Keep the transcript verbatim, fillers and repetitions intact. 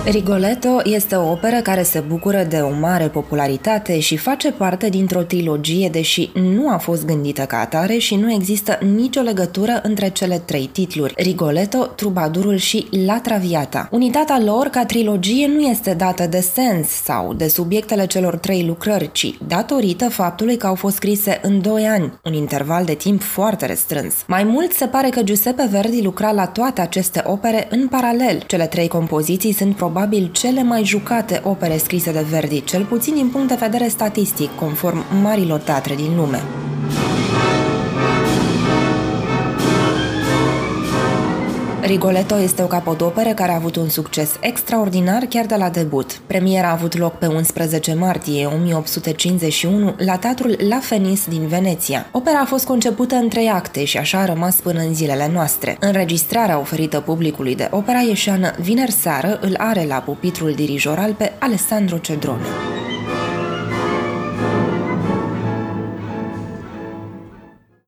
Rigoletto este o operă care se bucură de o mare popularitate și face parte dintr-o trilogie, deși nu a fost gândită ca atare și nu există nicio legătură între cele trei titluri, Rigoletto, Trubadurul și La Traviata. Unitatea lor ca trilogie nu este dată de sens sau de subiectele celor trei lucrări, ci datorită faptului că au fost scrise în doi ani, un interval de timp foarte restrâns. Mai mult, se pare că Giuseppe Verdi lucra la toate aceste opere în paralel. Cele trei compoziții sunt probabil cele mai jucate opere scrise de Verdi, cel puțin din punct de vedere statistic, conform marilor teatre din lume. Rigoletto este o capodoperă care a avut un succes extraordinar chiar de la debut. Premiera a avut loc pe unsprezece martie o mie opt sute cincizeci și unu la teatrul La Fenice din Veneția. Opera a fost concepută în trei acte și așa a rămas până în zilele noastre. Înregistrarea oferită publicului de opera ieșeană vineri seară îl are la pupitrul dirijoral pe Alessandro Cedrone.